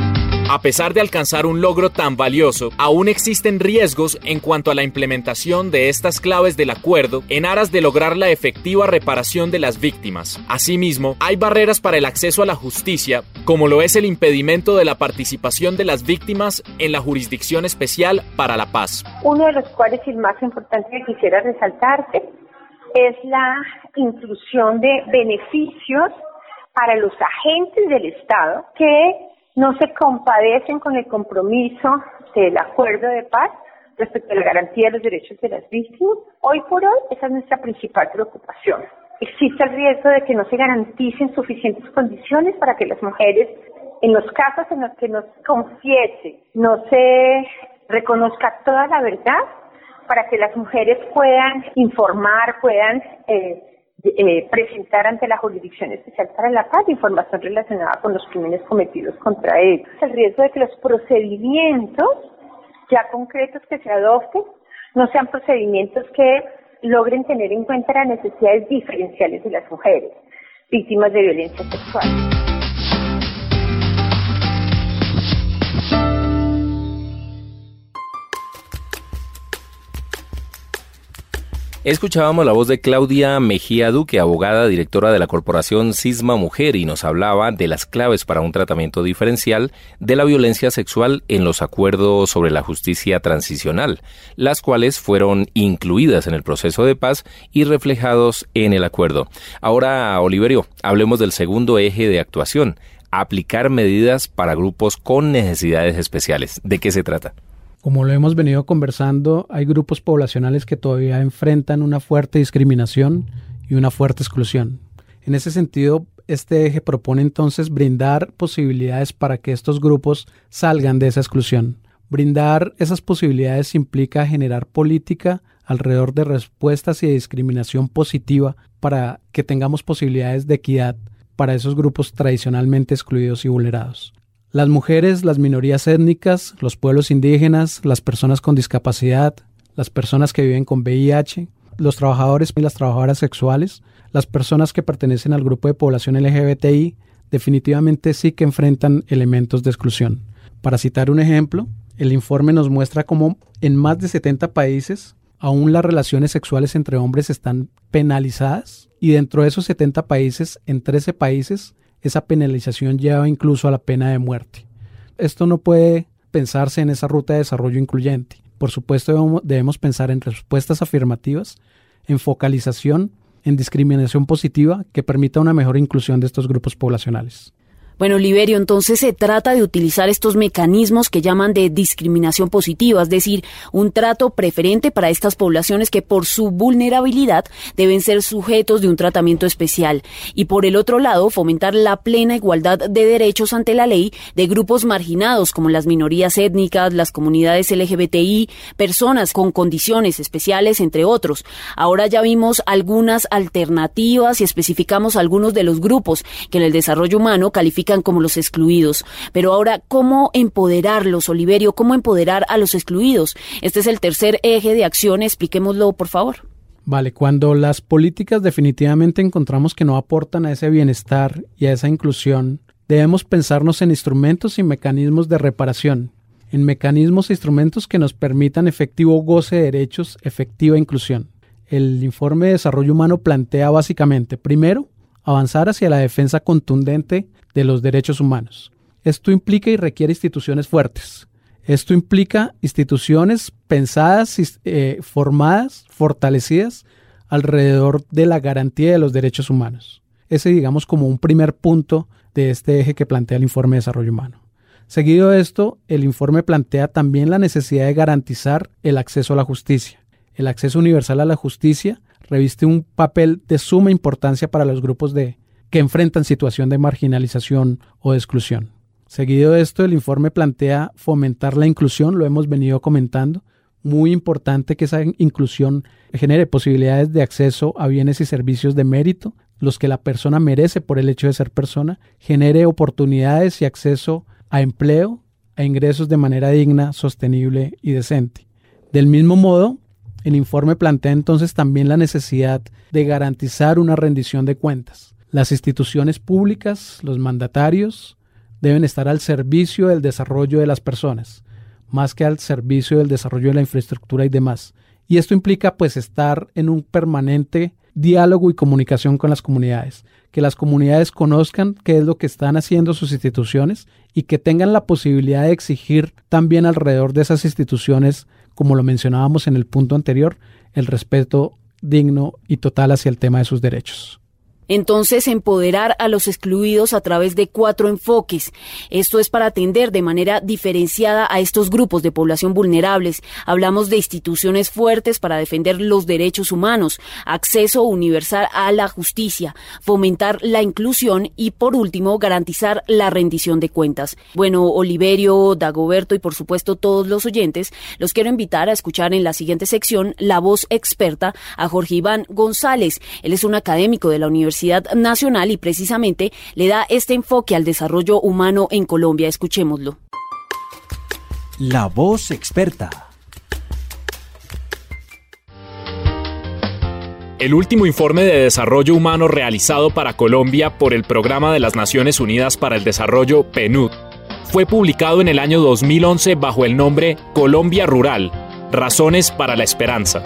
A pesar de alcanzar un logro tan valioso, aún existen riesgos en cuanto a la implementación de estas claves del acuerdo en aras de lograr la efectiva reparación de las víctimas. Asimismo, hay barreras para el acceso a la justicia, como lo es el impedimento de la participación de las víctimas en la Jurisdicción Especial para la Paz. Uno de los cuales, y el más importante que quisiera resaltarte, es la inclusión de beneficios para los agentes del Estado que no se compadecen con el compromiso del acuerdo de paz respecto a la garantía de los derechos de las víctimas. Hoy por hoy, esa es nuestra principal preocupación. Existe el riesgo de que no se garanticen suficientes condiciones para que las mujeres, en los casos en los que no se confiese, no se reconozca toda la verdad, para que las mujeres puedan informar, puedan presentar ante la Jurisdicción Especial para la Paz información relacionada con los crímenes cometidos contra ellos. El riesgo de que los procedimientos ya concretos que se adopten no sean procedimientos que logren tener en cuenta las necesidades diferenciales de las mujeres víctimas de violencia sexual. Escuchábamos la voz de Claudia Mejía Duque, abogada, directora de la corporación Cisma Mujer, y nos hablaba de las claves para un tratamiento diferencial de la violencia sexual en los acuerdos sobre la justicia transicional, las cuales fueron incluidas en el proceso de paz y reflejados en el acuerdo. Ahora, Oliverio, hablemos del segundo eje de actuación, aplicar medidas para grupos con necesidades especiales. ¿De qué se trata? Como lo hemos venido conversando, hay grupos poblacionales que todavía enfrentan una fuerte discriminación y una fuerte exclusión. En ese sentido, este eje propone entonces brindar posibilidades para que estos grupos salgan de esa exclusión. Brindar esas posibilidades implica generar política alrededor de respuestas y de discriminación positiva para que tengamos posibilidades de equidad para esos grupos tradicionalmente excluidos y vulnerados. Las mujeres, las minorías étnicas, los pueblos indígenas, las personas con discapacidad, las personas que viven con VIH, los trabajadores y las trabajadoras sexuales, las personas que pertenecen al grupo de población LGBTI, definitivamente sí que enfrentan elementos de exclusión. Para citar un ejemplo, el informe nos muestra cómo en más de 70 países aún las relaciones sexuales entre hombres están penalizadas y dentro de esos 70 países, en 13 países, esa penalización lleva incluso a la pena de muerte. Esto no puede pensarse en esa ruta de desarrollo incluyente. Por supuesto, debemos pensar en respuestas afirmativas, en focalización, en discriminación positiva que permita una mejor inclusión de estos grupos poblacionales. Bueno, Oliverio, entonces se trata de utilizar estos mecanismos que llaman de discriminación positiva, es decir, un trato preferente para estas poblaciones que por su vulnerabilidad deben ser sujetos de un tratamiento especial. Y por el otro lado, fomentar la plena igualdad de derechos ante la ley de grupos marginados como las minorías étnicas, las comunidades LGBTI, personas con condiciones especiales, entre otros. Ahora ya vimos algunas alternativas y especificamos algunos de los grupos que en el desarrollo humano califican como los excluidos. Pero ahora, ¿cómo empoderarlos, Oliverio? ¿Cómo empoderar a los excluidos? Este es el tercer eje de acción, expliquémoslo, por favor. Vale, cuando las políticas definitivamente encontramos que no aportan a ese bienestar y a esa inclusión, debemos pensarnos en instrumentos y mecanismos de reparación, en mecanismos e instrumentos que nos permitan efectivo goce de derechos, efectiva inclusión. El informe de desarrollo humano plantea básicamente, primero, avanzar hacia la defensa contundente de los derechos humanos. Esto implica y requiere instituciones fuertes. Esto implica instituciones pensadas, formadas, fortalecidas alrededor de la garantía de los derechos humanos. Ese, digamos, como un primer punto de este eje que plantea el informe de desarrollo humano. Seguido de esto, el informe plantea también la necesidad de garantizar el acceso a la justicia. El acceso universal a la justicia reviste un papel de suma importancia para los grupos que enfrentan situación de marginalización o de exclusión. Seguido de esto, el informe plantea fomentar la inclusión, lo hemos venido comentando. Muy importante que esa inclusión genere posibilidades de acceso a bienes y servicios de mérito, los que la persona merece por el hecho de ser persona, genere oportunidades y acceso a empleo, a ingresos de manera digna, sostenible y decente. Del mismo modo, el informe plantea entonces también la necesidad de garantizar una rendición de cuentas. Las instituciones públicas, los mandatarios, deben estar al servicio del desarrollo de las personas, más que al servicio del desarrollo de la infraestructura y demás. Y esto implica pues estar en un permanente diálogo y comunicación con las comunidades, que las comunidades conozcan qué es lo que están haciendo sus instituciones y que tengan la posibilidad de exigir también alrededor de esas instituciones, como lo mencionábamos en el punto anterior, el respeto digno y total hacia el tema de sus derechos. Entonces, empoderar a los excluidos a través de 4 enfoques. Esto es para atender de manera diferenciada a estos grupos de población vulnerables. Hablamos de instituciones fuertes para defender los derechos humanos, acceso universal a la justicia, fomentar la inclusión y, por último, garantizar la rendición de cuentas. Bueno, Oliverio, Dagoberto y, por supuesto, todos los oyentes, los quiero invitar a escuchar en la siguiente sección La Voz Experta a Jorge Iván González. Él es un académico de la Universidad Nacional y precisamente le da este enfoque al desarrollo humano en Colombia. Escuchémoslo. La Voz Experta. El último informe de desarrollo humano realizado para Colombia por el Programa de las Naciones Unidas para el Desarrollo, PNUD, fue publicado en el año 2011 bajo el nombre Colombia Rural, Razones para la Esperanza.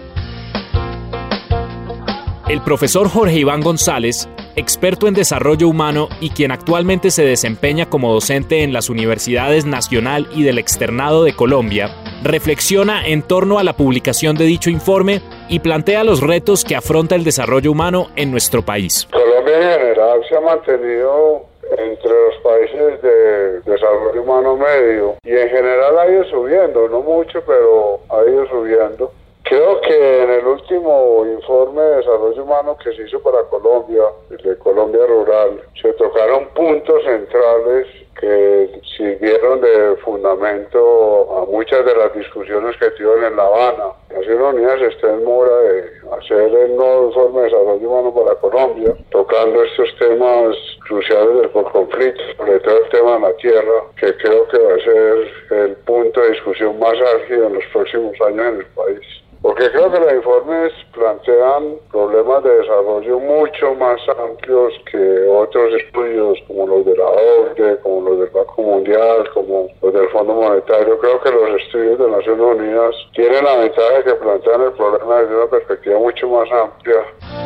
El profesor Jorge Iván González, experto en desarrollo humano y quien actualmente se desempeña como docente en las Universidades Nacional y del Externado de Colombia, reflexiona en torno a la publicación de dicho informe y plantea los retos que afronta el desarrollo humano en nuestro país. Colombia en general se ha mantenido entre los países de desarrollo humano medio y en general ha ido subiendo, no mucho, pero ha ido subiendo. Creo que en el último informe de desarrollo humano que se hizo para Colombia, el de Colombia Rural, se tocaron puntos centrales que sirvieron de fundamento a muchas de las discusiones que tuvieron en La Habana. Naciones Unidas está en mora de hacer el nuevo informe de desarrollo humano para Colombia, tocando estos temas cruciales del posconflicto, sobre todo el tema de la tierra, que creo que va a ser el punto de discusión más álgido en los próximos años en el país. Porque creo que los informes plantean problemas de desarrollo mucho más amplios que otros estudios como los de la OCDE, como los del Banco Mundial, como los del Fondo Monetario. Creo que los estudios de Naciones Unidas tienen la ventaja de que plantean el problema desde una perspectiva mucho más amplia.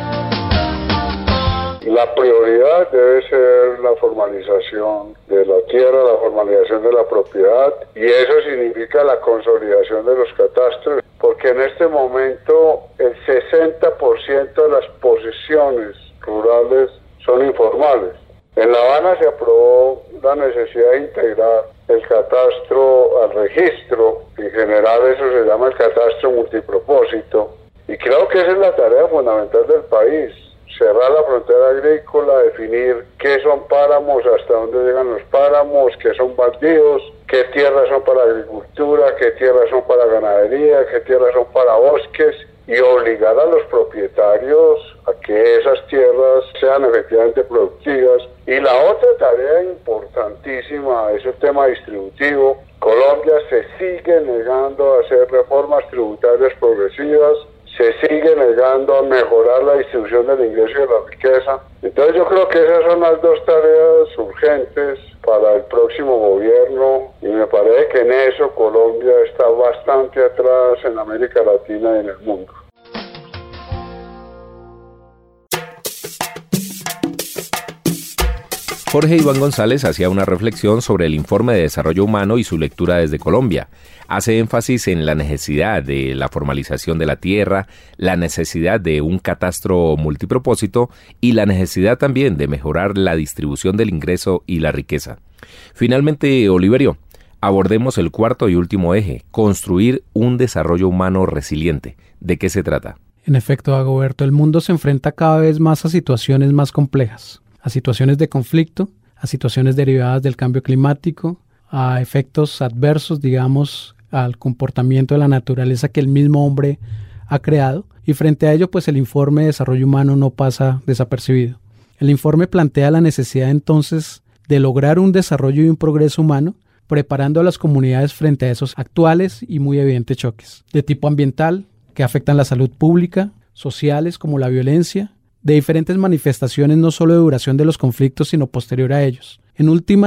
La prioridad debe ser la formalización de la tierra, la formalización de la propiedad, y eso significa la consolidación de los catastros, porque en este momento el 60% de las posesiones rurales son informales. En La Habana se aprobó la necesidad de integrar el catastro al registro. En general eso se llama el catastro multipropósito, y creo que esa es la tarea fundamental del país. Cerrar la frontera agrícola, definir qué son páramos, hasta dónde llegan los páramos, qué son baldíos, qué tierras son para agricultura, qué tierras son para ganadería, qué tierras son para bosques, y obligar a los propietarios a que esas tierras sean efectivamente productivas. Y la otra tarea importantísima es el tema distributivo. Colombia se sigue negando a hacer reformas tributarias progresivas, se sigue negando a mejorar la distribución del ingreso y de la riqueza. Entonces yo creo que esas son las dos tareas urgentes para el próximo gobierno, y me parece que en eso Colombia está bastante atrás en América Latina y en el mundo. Jorge Iván González hacía una reflexión sobre el informe de desarrollo humano y su lectura desde Colombia. Hace énfasis en la necesidad de la formalización de la tierra, la necesidad de un catastro multipropósito y la necesidad también de mejorar la distribución del ingreso y la riqueza. Finalmente, Oliverio, abordemos el cuarto y último eje, construir un desarrollo humano resiliente. ¿De qué se trata? En efecto, Dagoberto, el mundo se enfrenta cada vez más a situaciones más complejas, a situaciones de conflicto, a situaciones derivadas del cambio climático, a efectos adversos, digamos, al comportamiento de la naturaleza que el mismo hombre ha creado, y frente a ello, pues el informe de desarrollo humano no pasa desapercibido. El informe plantea la necesidad entonces de lograr un desarrollo y un progreso humano, preparando a las comunidades frente a esos actuales y muy evidentes choques, de tipo ambiental, que afectan la salud pública, sociales como la violencia, de diferentes manifestaciones no solo de duración de los conflictos, sino posterior a ellos. En últimas,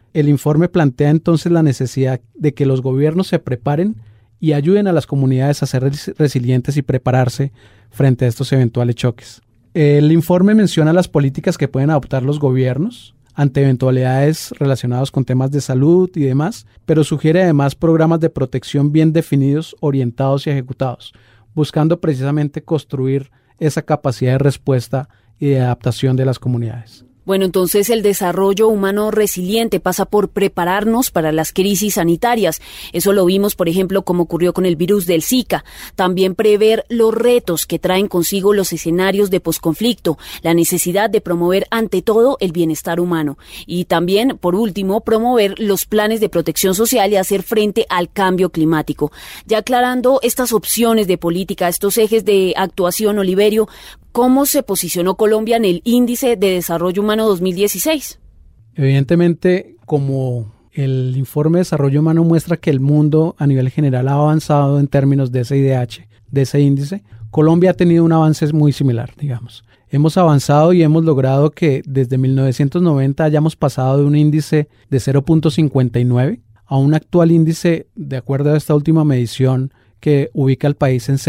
el informe plantea entonces la necesidad de que los gobiernos se preparen y ayuden a las comunidades a ser resilientes y prepararse frente a estos eventuales choques. El informe menciona las políticas que pueden adoptar los gobiernos ante eventualidades relacionadas con temas de salud y demás, pero sugiere además programas de protección bien definidos, orientados y ejecutados, buscando precisamente construir esa capacidad de respuesta y de adaptación de las comunidades. Bueno, entonces el desarrollo humano resiliente pasa por prepararnos para las crisis sanitarias. Eso lo vimos, por ejemplo, como ocurrió con el virus del Zika. También prever los retos que traen consigo los escenarios de posconflicto, la necesidad de promover ante todo el bienestar humano. Y también, por último, promover los planes de protección social y hacer frente al cambio climático. Ya aclarando estas opciones de política, estos ejes de actuación, Oliverio, ¿cómo se posicionó Colombia en el Índice de Desarrollo Humano 2016? Evidentemente, como el informe de desarrollo humano muestra que el mundo a nivel general ha avanzado en términos de ese IDH, de ese índice, Colombia ha tenido un avance muy similar, digamos. Hemos avanzado y hemos logrado que desde 1990 hayamos pasado de un índice de 0.59 a un actual índice, de acuerdo a esta última medición, que ubica al país en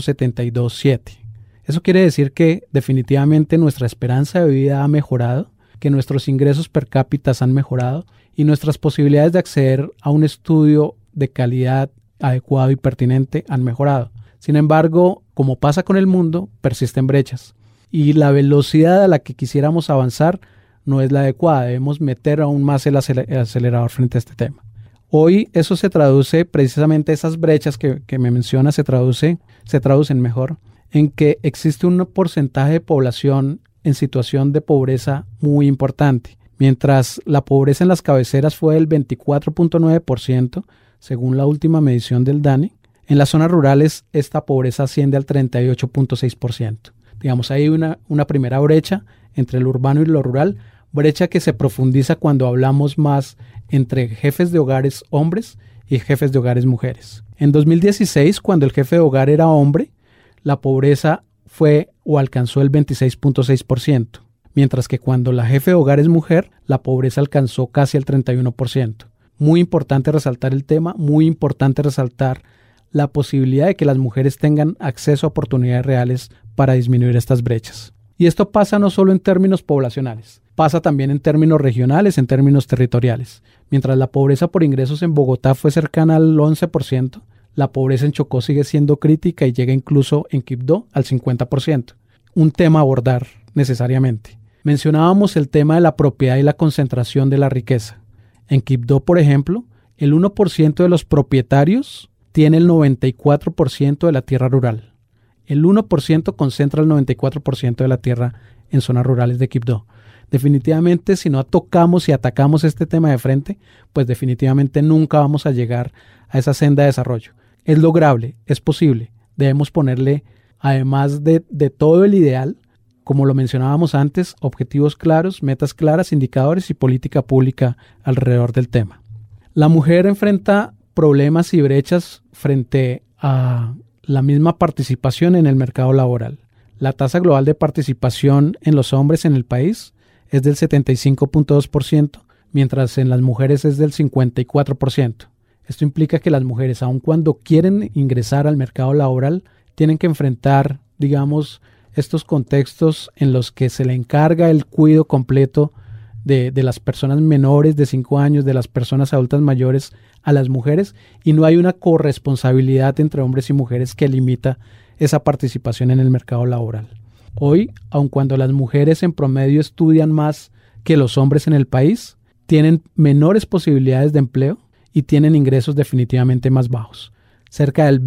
0.727. Eso quiere decir que definitivamente nuestra esperanza de vida ha mejorado, que nuestros ingresos per cápita han mejorado y nuestras posibilidades de acceder a un estudio de calidad adecuado y pertinente han mejorado. Sin embargo, como pasa con el mundo, persisten brechas y la velocidad a la que quisiéramos avanzar no es la adecuada. Debemos meter aún más el acelerador frente a este tema. Hoy eso se traduce, precisamente esas brechas que me menciona, se traducen mejor en que existe un porcentaje de población en situación de pobreza muy importante. Mientras la pobreza en las cabeceras fue del 24.9%, según la última medición del DANE, en las zonas rurales esta pobreza asciende al 38.6%. Digamos, hay una primera brecha entre lo urbano y lo rural, brecha que se profundiza cuando hablamos más entre jefes de hogares hombres y jefes de hogares mujeres. En 2016, cuando el jefe de hogar era hombre, la pobreza fue o alcanzó el 26.6%, mientras que cuando la jefe de hogar es mujer, la pobreza alcanzó casi el 31%. Muy importante resaltar el tema, muy importante resaltar la posibilidad de que las mujeres tengan acceso a oportunidades reales para disminuir estas brechas. Y esto pasa no solo en términos poblacionales, pasa también en términos regionales, en términos territoriales. Mientras la pobreza por ingresos en Bogotá fue cercana al 11%, la pobreza en Chocó sigue siendo crítica y llega incluso en Quibdó al 50%. Un tema a abordar necesariamente. Mencionábamos el tema de la propiedad y la concentración de la riqueza. En Quibdó, por ejemplo, el 1% de los propietarios tiene el 94% de la tierra rural. El 1% concentra el 94% de la tierra en zonas rurales de Quibdó. Definitivamente, si no tocamos y atacamos este tema de frente, pues definitivamente nunca vamos a llegar a esa senda de desarrollo. Es lograble, es posible. Debemos ponerle, además de todo el ideal, como lo mencionábamos antes, objetivos claros, metas claras, indicadores y política pública alrededor del tema. La mujer enfrenta problemas y brechas frente a la misma participación en el mercado laboral. La tasa global de participación en los hombres en el país es del 75.2%, mientras en las mujeres es del 54%. Esto implica que las mujeres, aun cuando quieren ingresar al mercado laboral, tienen que enfrentar, digamos, estos contextos en los que se le encarga el cuidado completo de las personas menores de 5 años, de las personas adultas mayores a las mujeres, y no hay una corresponsabilidad entre hombres y mujeres que limita esa participación en el mercado laboral. Hoy, aun cuando las mujeres en promedio estudian más que los hombres en el país, tienen menores posibilidades de empleo y tienen ingresos definitivamente más bajos. Cerca del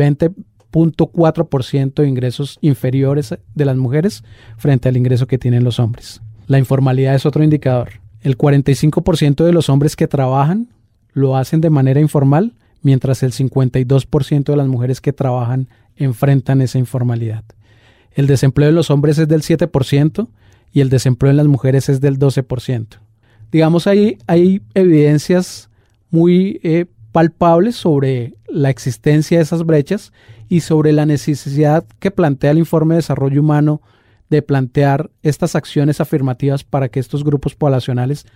20.4% de ingresos inferiores de las mujeres frente al ingreso que tienen los hombres. La informalidad es otro indicador. El 45% de los hombres que trabajan lo hacen de manera informal, mientras el 52% de las mujeres que trabajan enfrentan esa informalidad. El desempleo de los hombres es del 7% y el desempleo en las mujeres es del 12%. Digamos, hay evidencias muy palpables sobre la existencia de esas brechas y sobre la necesidad que plantea el Informe de Desarrollo Humano de plantear estas acciones afirmativas para que estos grupos poblacionales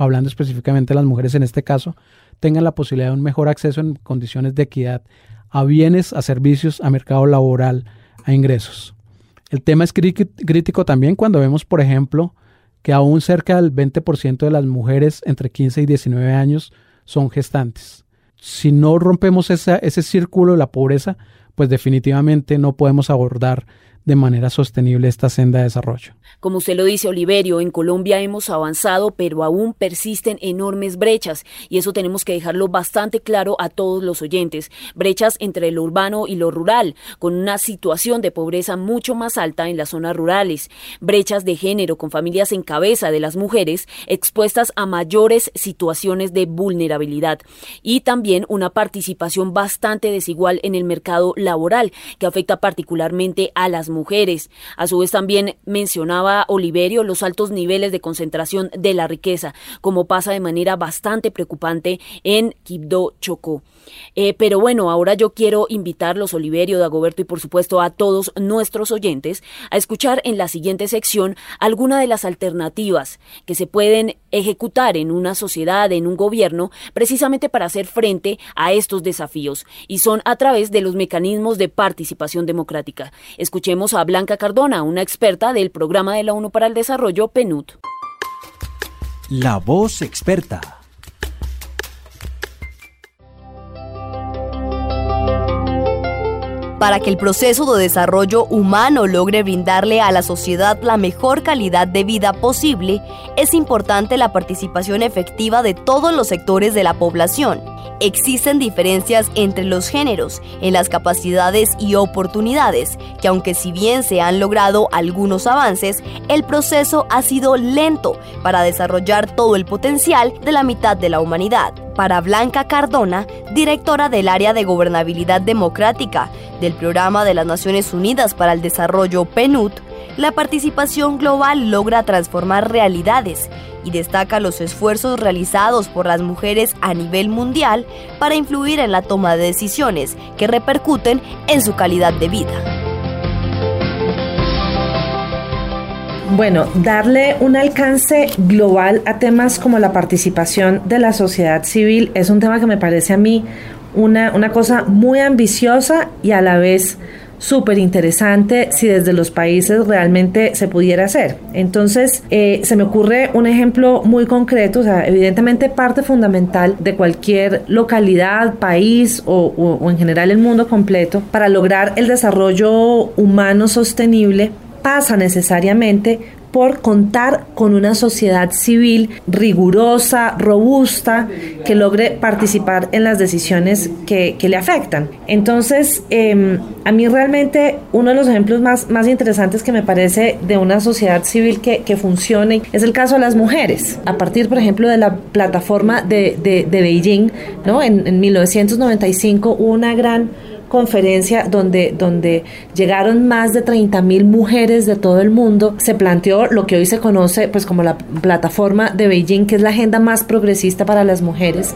hablando específicamente de las mujeres en este caso, tengan la posibilidad de un mejor acceso en condiciones de equidad a bienes, a servicios, a mercado laboral, a ingresos. El tema es crítico también cuando vemos, por ejemplo, que aún cerca del 20% de las mujeres entre 15 y 19 años son gestantes. Si no rompemos ese círculo de la pobreza, pues definitivamente no podemos abordar de manera sostenible esta senda de desarrollo. Como usted lo dice, Oliverio, en Colombia hemos avanzado, pero aún persisten enormes brechas, y eso tenemos que dejarlo bastante claro a todos los oyentes. Brechas entre lo urbano y lo rural, con una situación de pobreza mucho más alta en las zonas rurales. Brechas de género, con familias en cabeza de las mujeres expuestas a mayores situaciones de vulnerabilidad. Y también una participación bastante desigual en el mercado laboral, que afecta particularmente a las mujeres. A su vez también mencionaba Oliverio los altos niveles de concentración de la riqueza, como pasa de manera bastante preocupante en Quibdó, Chocó. Pero bueno, ahora yo quiero invitarlos, Oliverio, Dagoberto y por supuesto a todos nuestros oyentes a escuchar en la siguiente sección alguna de las alternativas que se pueden ejecutar en una sociedad, en un gobierno, precisamente para hacer frente a estos desafíos, y son a través de los mecanismos de participación democrática. Escuchemos a Blanca Cardona, una experta del Programa de la ONU para el Desarrollo, PNUD. La voz experta. Para que el proceso de desarrollo humano logre brindarle a la sociedad la mejor calidad de vida posible, es importante la participación efectiva de todos los sectores de la población. Existen diferencias entre los géneros en las capacidades y oportunidades, que aunque si bien se han logrado algunos avances, el proceso ha sido lento para desarrollar todo el potencial de la mitad de la humanidad. Para Blanca Cardona, directora del área de gobernabilidad democrática del Programa de las Naciones Unidas para el Desarrollo, PNUD, la participación global logra transformar realidades y destaca los esfuerzos realizados por las mujeres a nivel mundial para influir en la toma de decisiones que repercuten en su calidad de vida. Bueno, darle un alcance global a temas como la participación de la sociedad civil es un tema que me parece a mí una cosa muy ambiciosa y a la vez súper interesante si desde los países realmente se pudiera hacer. Entonces, se me ocurre un ejemplo muy concreto, o sea, evidentemente parte fundamental de cualquier localidad, país o en general el mundo completo para lograr el desarrollo humano sostenible pasa necesariamente por contar con una sociedad civil rigurosa, robusta, que logre participar en las decisiones que le afectan. Entonces, a mí realmente uno de los ejemplos más interesantes que me parece de una sociedad civil que funcione es el caso de las mujeres. A partir, por ejemplo, de la plataforma de Beijing, ¿no? En 1995 hubo una gran conferencia donde llegaron más de 30.000 mujeres de todo el mundo. Se planteó lo que hoy se conoce pues como la plataforma de Beijing, que es la agenda más progresista para las mujeres.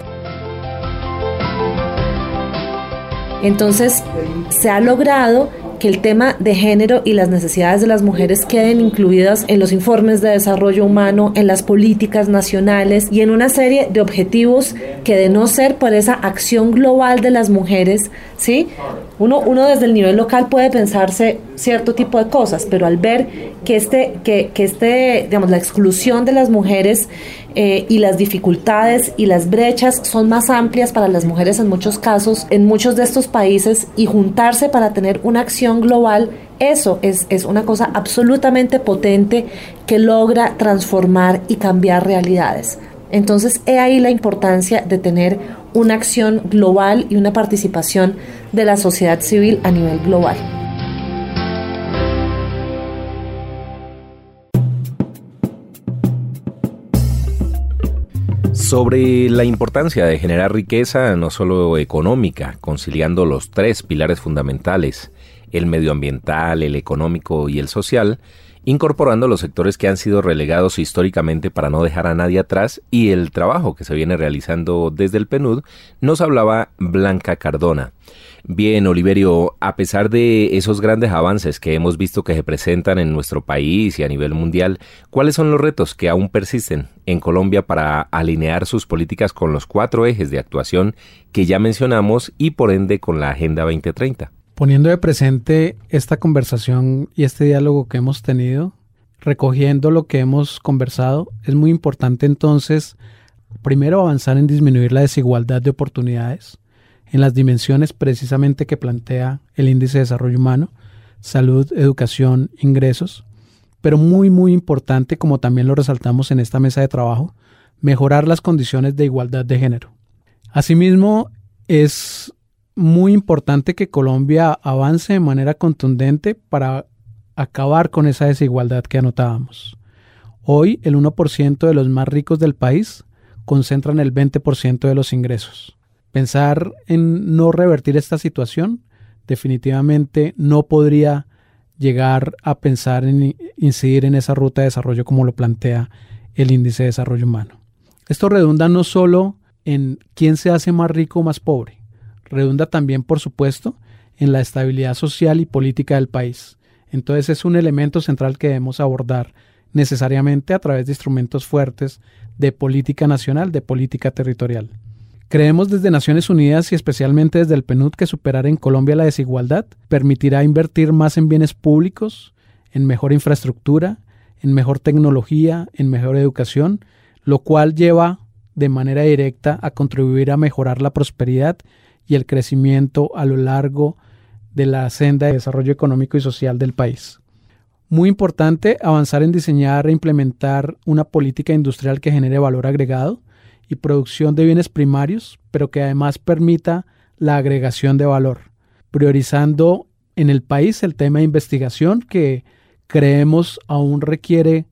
Entonces, se ha logrado que el tema de género y las necesidades de las mujeres queden incluidas en los informes de desarrollo humano, en las políticas nacionales y en una serie de objetivos que, de no ser por esa acción global de las mujeres, ¿sí? Uno desde el nivel local puede pensarse cierto tipo de cosas, pero al ver que digamos, la exclusión de las mujeres y las dificultades y las brechas son más amplias para las mujeres en muchos casos, en muchos de estos países, y juntarse para tener una acción global, eso es una cosa absolutamente potente que logra transformar y cambiar realidades. Entonces, he ahí la importancia de tener una acción global y una participación de la sociedad civil a nivel global. Sobre la importancia de generar riqueza, no solo económica, conciliando los tres pilares fundamentales, el medioambiental, el económico y el social, incorporando los sectores que han sido relegados históricamente para no dejar a nadie atrás y el trabajo que se viene realizando desde el PNUD, nos hablaba Blanca Cardona. Bien, Oliverio, a pesar de esos grandes avances que hemos visto que se presentan en nuestro país y a nivel mundial, ¿cuáles son los retos que aún persisten en Colombia para alinear sus políticas con los 4 ejes de actuación que ya mencionamos y por ende con la Agenda 2030? Poniendo de presente esta conversación y este diálogo que hemos tenido, recogiendo lo que hemos conversado, es muy importante entonces, primero, avanzar en disminuir la desigualdad de oportunidades en las dimensiones precisamente que plantea el Índice de Desarrollo Humano, salud, educación, ingresos, pero muy importante, como también lo resaltamos en esta mesa de trabajo, mejorar las condiciones de igualdad de género. Asimismo, es muy importante que Colombia avance de manera contundente para acabar con esa desigualdad que anotábamos. Hoy, el 1% de los más ricos del país concentran el 20% de los ingresos. Pensar en no revertir esta situación definitivamente no podría llegar a pensar en incidir en esa ruta de desarrollo como lo plantea el Índice de Desarrollo Humano. Esto redunda no solo en quién se hace más rico o más pobre, redunda también, por supuesto, en la estabilidad social y política del país. Entonces es un elemento central que debemos abordar necesariamente a través de instrumentos fuertes de política nacional, de política territorial. Creemos desde Naciones Unidas y especialmente desde el PNUD que superar en Colombia la desigualdad permitirá invertir más en bienes públicos, en mejor infraestructura, en mejor tecnología, en mejor educación, lo cual lleva de manera directa a contribuir a mejorar la prosperidad y el crecimiento a lo largo de la senda de desarrollo económico y social del país. Muy importante avanzar en diseñar e implementar una política industrial que genere valor agregado y producción de bienes primarios, pero que además permita la agregación de valor, priorizando en el país el tema de investigación que creemos aún requiere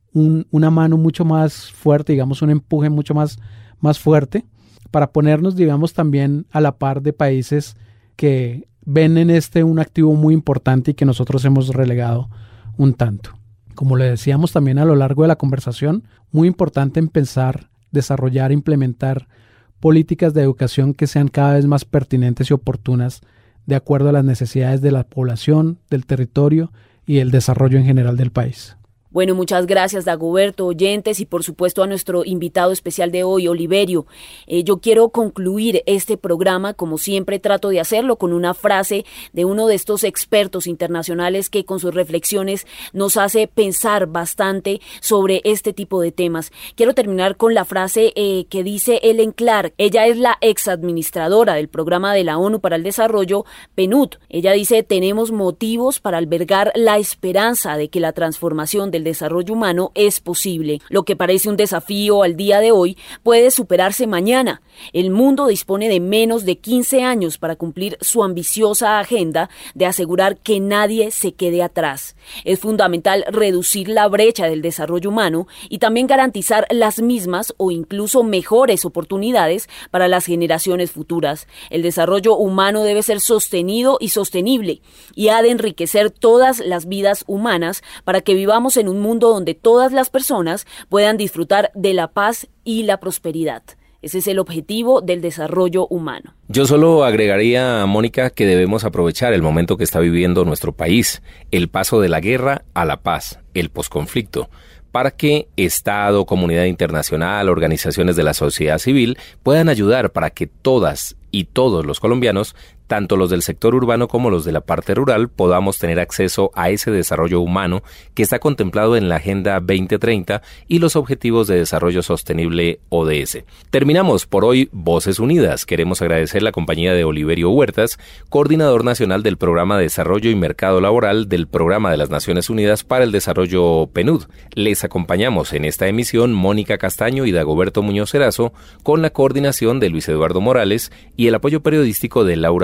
una mano mucho más fuerte, digamos un empuje mucho más fuerte para ponernos, digamos, también a la par de países que ven en un activo muy importante y que nosotros hemos relegado un tanto. Como le decíamos también a lo largo de la conversación, muy importante en pensar, desarrollar e implementar políticas de educación que sean cada vez más pertinentes y oportunas de acuerdo a las necesidades de la población, del territorio y el desarrollo en general del país. Bueno, muchas gracias, Dagoberto, oyentes, y por supuesto a nuestro invitado especial de hoy, Oliverio. Yo quiero concluir este programa, como siempre trato de hacerlo, con una frase de uno de estos expertos internacionales que con sus reflexiones nos hace pensar bastante sobre este tipo de temas. Quiero terminar con la frase que dice Ellen Clark. Ella es la exadministradora del Programa de la ONU para el Desarrollo, PNUD. Ella dice: tenemos motivos para albergar la esperanza de que la transformación del desarrollo humano es posible. Lo que parece un desafío al día de hoy puede superarse mañana. El mundo dispone de menos de 15 años para cumplir su ambiciosa agenda de asegurar que nadie se quede atrás. Es fundamental reducir la brecha del desarrollo humano y también garantizar las mismas o incluso mejores oportunidades para las generaciones futuras. El desarrollo humano debe ser sostenido y sostenible y ha de enriquecer todas las vidas humanas para que vivamos en un mundo donde todas las personas puedan disfrutar de la paz y la prosperidad. Ese es el objetivo del desarrollo humano. Yo solo agregaría, Mónica, que debemos aprovechar el momento que está viviendo nuestro país, el paso de la guerra a la paz, el posconflicto, para que Estado, comunidad internacional, organizaciones de la sociedad civil puedan ayudar para que todas y todos los colombianos, tanto los del sector urbano como los de la parte rural, podamos tener acceso a ese desarrollo humano que está contemplado en la Agenda 2030 y los Objetivos de Desarrollo Sostenible ODS. Terminamos por hoy Voces Unidas. Queremos agradecer la compañía de Oliverio Huertas, coordinador nacional del Programa de Desarrollo y Mercado Laboral del Programa de las Naciones Unidas para el Desarrollo PNUD. Les acompañamos en esta emisión Mónica Castaño y Dagoberto Muñoz Erazo, con la coordinación de Luis Eduardo Morales y el apoyo periodístico de Laura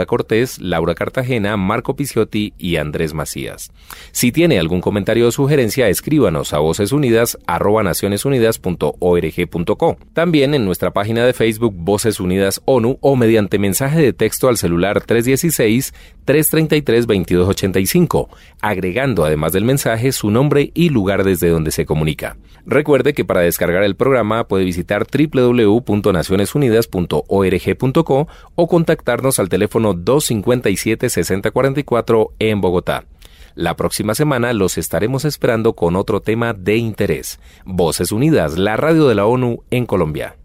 Cortés, Laura Cartagena, Marco Picciotti y Andrés Macías. Si tiene algún comentario o sugerencia, escríbanos a vocesunidas@nacionesunidas.org.co. También en nuestra página de Facebook Voces Unidas ONU o mediante mensaje de texto al celular 316-333-2285, agregando además del mensaje su nombre y lugar desde donde se comunica. Recuerde que para descargar el programa puede visitar www.nacionesunidas.org.co o contactarnos al teléfono 257-6044 en Bogotá. La próxima semana los estaremos esperando con otro tema de interés. Voces Unidas, la radio de la ONU en Colombia.